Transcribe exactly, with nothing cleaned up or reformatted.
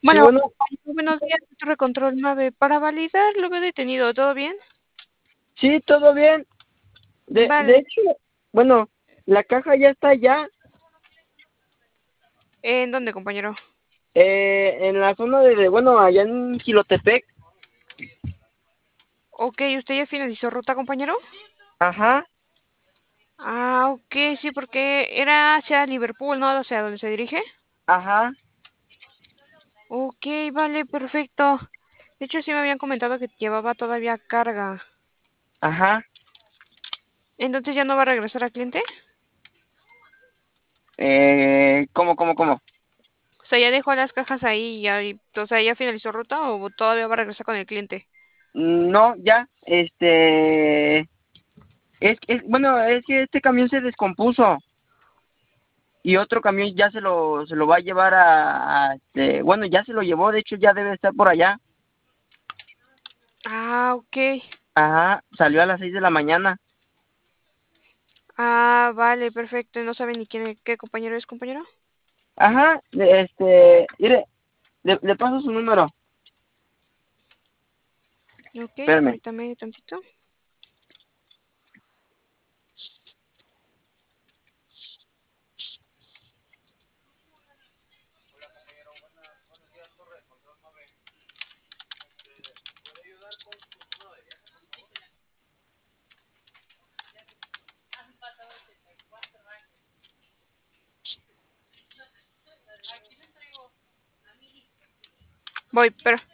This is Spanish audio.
Sí, Bueno, bueno, buenos días, Torre Control nueve. Para validar, lo veo detenido. ¿Todo bien? sí, todo bien. De, de Vale. hecho, bueno, la caja ya está allá, ¿En dónde, compañero? eh, en la zona de, de- bueno, allá en Quilotepec. Ok, ¿usted ya finalizó ruta, compañero? Ajá, Ah, ok, sí, porque era hacia Liverpool, ¿no? O sea, ¿dónde se dirige? ajá, Ok, vale, perfecto. De hecho, sí me habían comentado que llevaba todavía carga. ajá. Entonces, ¿ya no va a regresar al cliente? Eh, ¿cómo, cómo, cómo? O sea, ¿ya dejó las cajas ahí y ya, y- o sea, ya finalizó ruta o todavía va a regresar con el cliente? No, ya, este, es, es, bueno, es que este camión se descompuso y otro camión ya se lo, se lo va a llevar a, a, este, bueno, ya se lo llevó, de hecho ya debe estar por allá. Ah, ok. Ajá, salió a las seis de la mañana. Ah, vale, perfecto. ¿No sabe ni quién, qué compañero es, compañero? Ajá, de- este, mire, le, le paso su número, Ok, espérame. permítame tantito. Voy, pero